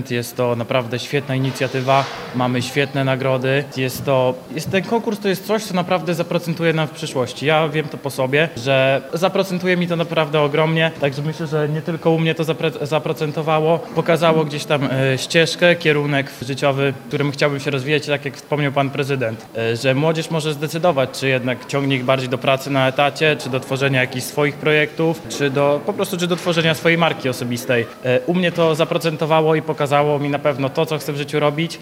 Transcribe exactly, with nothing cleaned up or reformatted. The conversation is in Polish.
prezydent. Jest to naprawdę świetna inicjatywa, mamy świetne nagrody. Jest to, jest, ten konkurs to jest coś, co naprawdę zaprocentuje nam w przyszłości. Ja wiem to po sobie, że zaprocentuje mi to naprawdę ogromnie, także myślę, że nie tylko u mnie to zapre- zaprocentowało, pokazało gdzieś tam e, ścieżkę, kierunek życiowy, którym chciałbym się rozwijać, tak jak wspomniał pan prezydent, e, że młodzież może zdecydować, czy jednak ciągnie ich bardziej do pracy na etacie, czy do tworzenia jakichś swoich projektów, czy do po prostu czy do tworzenia swojej marki osobistej. E, u mnie to zaprocentowało i pokazało mi na pewno to, co chcę w życiu robić.